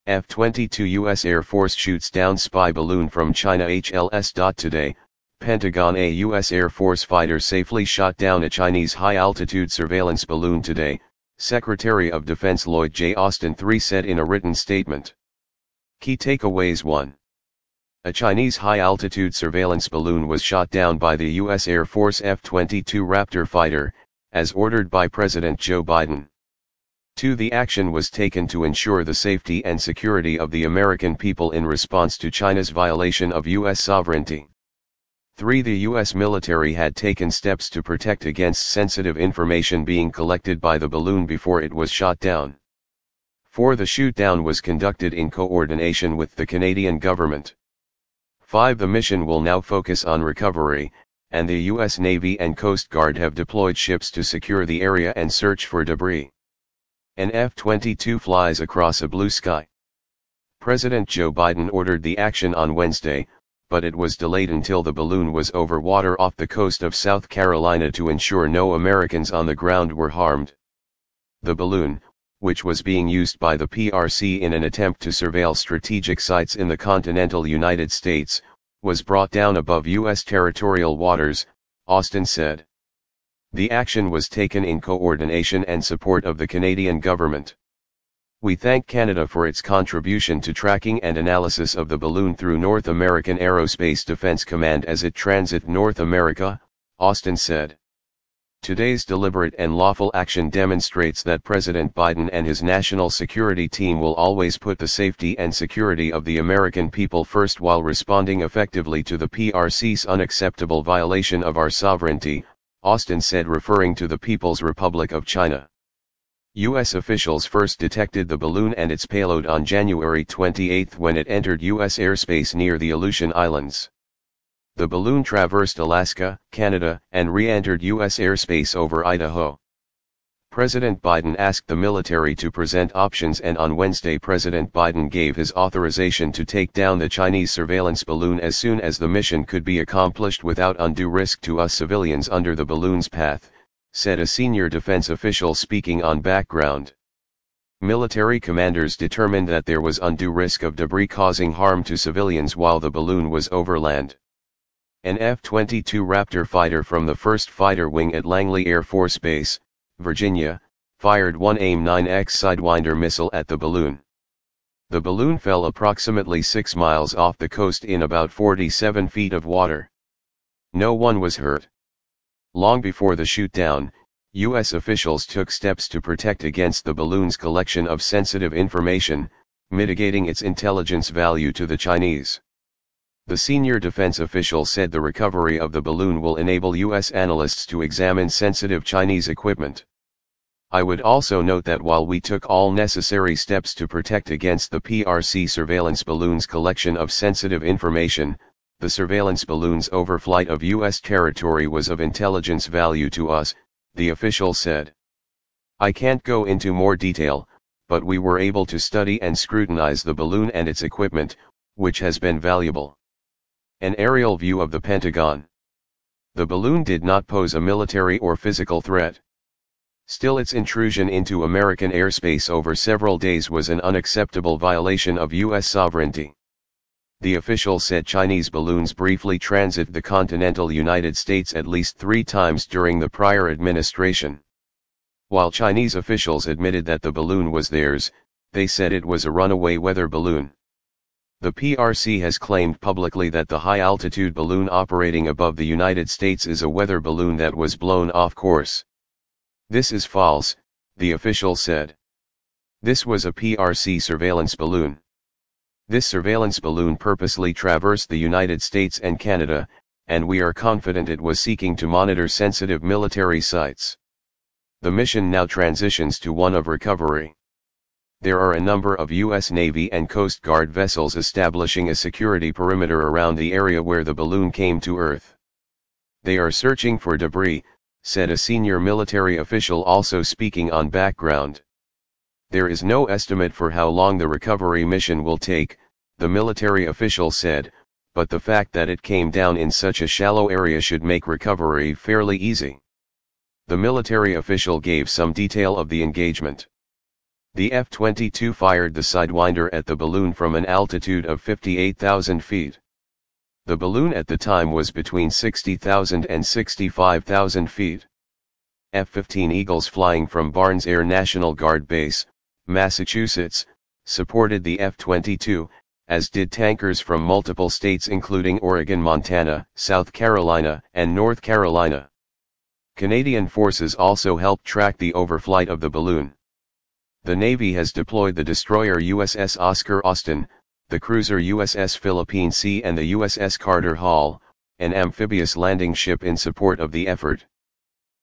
F-22 U.S. Air Force shoots down spy balloon from China HLS. Today, Pentagon: a U.S. Air Force fighter safely shot down a Chinese high-altitude surveillance balloon today, Secretary of Defense Lloyd J. Austin III said in a written statement. Key takeaways: 1. A Chinese high-altitude surveillance balloon was shot down by the U.S. Air Force F-22 Raptor fighter, as ordered by President Joe Biden. 2. The action was taken to ensure the safety and security of the American people in response to China's violation of U.S. sovereignty. 3. The U.S. military had taken steps to protect against sensitive information being collected by the balloon before it was shot down. 4. The shoot-down was conducted in coordination with the Canadian government. 5. The mission will now focus on recovery, and the U.S. Navy and Coast Guard have deployed ships to secure the area and search for debris. An F-22 flies across a blue sky. President Joe Biden ordered the action on Wednesday, but it was delayed until the balloon was over water off the coast of South Carolina to ensure no Americans on the ground were harmed. The balloon, which was being used by the PRC in an attempt to surveil strategic sites in the continental United States, was brought down above U.S. territorial waters, Austin said. The action was taken in coordination and support of the Canadian government. We thank Canada for its contribution to tracking and analysis of the balloon through North American Aerospace Defense Command as it transit North America, Austin said. Today's deliberate and lawful action demonstrates that President Biden and his national security team will always put the safety and security of the American people first while responding effectively to the PRC's unacceptable violation of our sovereignty, Austin said, referring to the People's Republic of China. U.S. officials first detected the balloon and its payload on January 28 when it entered U.S. airspace near the Aleutian Islands. The balloon traversed Alaska, Canada, and re-entered U.S. airspace over Idaho. President Biden asked the military to present options, and on Wednesday President Biden gave his authorization to take down the Chinese surveillance balloon as soon as the mission could be accomplished without undue risk to us civilians under the balloon's path, said a senior defense official speaking on background. Military commanders determined that there was undue risk of debris causing harm to civilians while the balloon was over land. An F-22 Raptor fighter from the 1st Fighter Wing at Langley Air Force Base, Virginia, fired one AIM-9X Sidewinder missile at the balloon. The balloon fell approximately 6 miles off the coast in about 47 feet of water. No one was hurt. Long before the shoot-down, U.S. officials took steps to protect against the balloon's collection of sensitive information, mitigating its intelligence value to the Chinese. The senior defense official said the recovery of the balloon will enable U.S. analysts to examine sensitive Chinese equipment. I would also note that while we took all necessary steps to protect against the PRC surveillance balloon's collection of sensitive information, the surveillance balloon's overflight of U.S. territory was of intelligence value to us, the official said. I can't go into more detail, but we were able to study and scrutinize the balloon and its equipment, which has been valuable. An aerial view of the Pentagon. The balloon did not pose a military or physical threat. Still, its intrusion into American airspace over several days was an unacceptable violation of U.S. sovereignty. The official said Chinese balloons briefly transit the continental United States at least 3 times during the prior administration. While Chinese officials admitted that the balloon was theirs, they said it was a runaway weather balloon. The PRC has claimed publicly that the high-altitude balloon operating above the United States is a weather balloon that was blown off course. This is false, the official said. This was a PRC surveillance balloon. This surveillance balloon purposely traversed the United States and Canada, and we are confident it was seeking to monitor sensitive military sites. The mission now transitions to one of recovery. There are a number of U.S. Navy and Coast Guard vessels establishing a security perimeter around the area where the balloon came to Earth. They are searching for debris, said a senior military official also speaking on background. There is no estimate for how long the recovery mission will take, the military official said, but the fact that it came down in such a shallow area should make recovery fairly easy. The military official gave some detail of the engagement. The F-22 fired the Sidewinder at the balloon from an altitude of 58,000 feet. The balloon at the time was between 60,000 and 65,000 feet. F-15 Eagles flying from Barnes Air National Guard Base, Massachusetts, supported the F-22, as did tankers from multiple states including Oregon, Montana, South Carolina, and North Carolina. Canadian forces also helped track the overflight of the balloon. The Navy has deployed the destroyer USS Oscar Austin, the cruiser USS Philippine Sea and the USS Carter Hall, an amphibious landing ship in support of the effort.